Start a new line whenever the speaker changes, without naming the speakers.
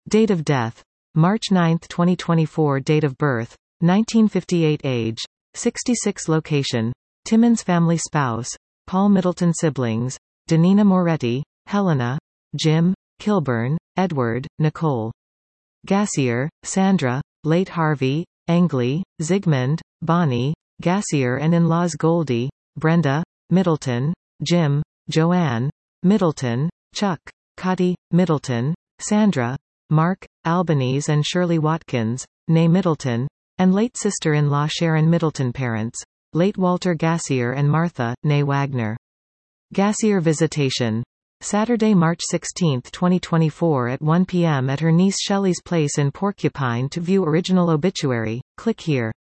Date of death: March 9, 2024. Date of birth: 1958. Age: 66. Location: Timmins. Family: spouse: Paul Middleton. Siblings: Danina Moretti, Helena, Jim, Kilburn, Edward, Nicole. Gassier, Sandra, late Harvey, Angley, Zygmunt, Bonnie, Gassier and in-laws Goldie, Brenda, Middleton, Jim, Joanne, Middleton, Chuck, Cotty, Middleton, Sandra, Mark, Albanese and Shirley Watkins, née Middleton, and late sister-in-law Sharon Middleton. Parents: late Walter Gassier and Martha, née Wagner. Gassier visitation: Saturday, March 16, 2024 at 1 p.m. at her niece Shelley's place in Porcupine. To view original obituary, click here.